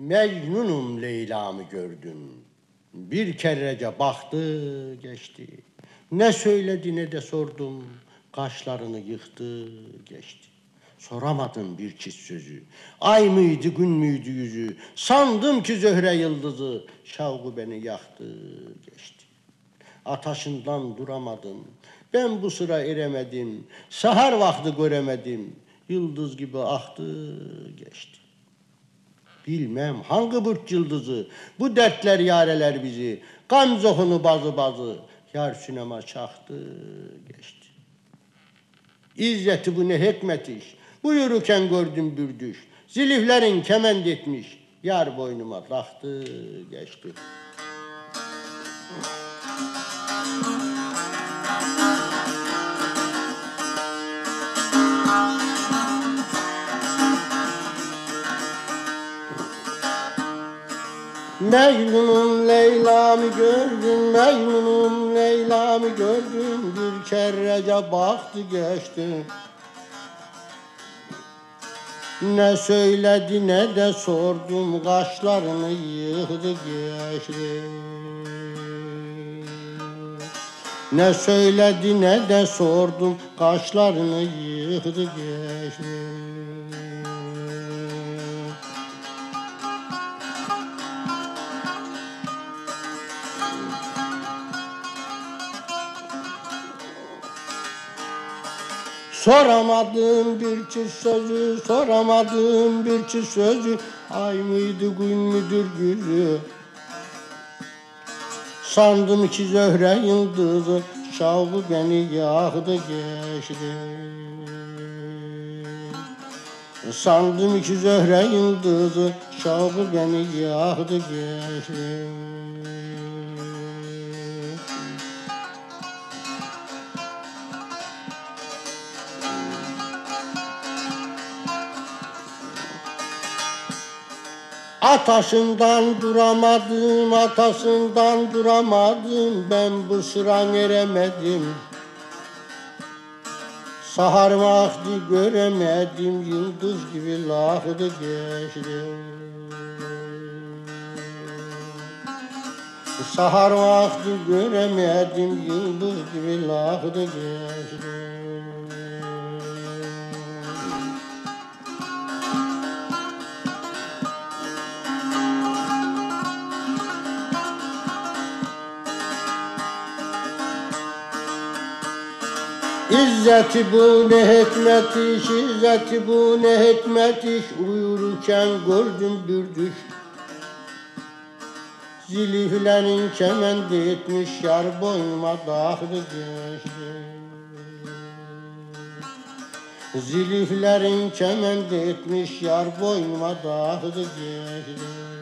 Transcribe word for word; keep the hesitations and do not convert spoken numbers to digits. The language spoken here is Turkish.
Mecnunum Leyla'mı gördüm. Bir kerece baktı geçti. Ne söyledi ne de sordum. Kaşlarını yıktı geçti. Soramadım bir çift sözü. Ay mıydı gün müydü yüzü. Sandım ki Zöhre yıldızı. Şavku beni yaktı geçti. Ataşından duramadım. Ben bu sıra eremedim. Sahar vakti göremedim. Yıldız gibi aktı geçti. Bilmem hangi burç yıldızı, bu dertler yareler bizi. Gamzohunu bazı bazı, yar sinema çaktı geçti. İzzeti bu ne hikmet iş, buyururken gördüm bir düş. Ziliflerin kemend etmiş, yar boynuma taktı geçti. Mecnunum Leyla'mı gördüm, Mecnunum Leyla'mı gördüm, bir kerece baktı geçti. Ne söyledi ne de sordum, kaşlarını yıktı geçti. Ne söyledi ne de sordum, kaşlarını yıktı geçti. Soramadım bir çift sözü, soramadım bir çift sözü. Ay mıydı gün müdür yüzü. Sandım ki Zöhre yıldızı, şavku beni yaktı geçti. Sandım ki Zöhre yıldızı, şavku beni yaktı geçti. Atasından duramadım, atasından duramadım, ben bu sıra eremedim. Sahar vakti göremedim, yıldız gibi lahtı geçti. Sahar vakti göremedim, yıldız gibi lahtı geçti. İzzeti bu ne hikmet iş, izzeti bu ne hikmet iş, uyurken gördüm bir düş. Ziliflerin kemendi etmiş, yar boynuma taktı geçti. Ziliflerin kemendi etmiş, yar boynuma taktı geçti.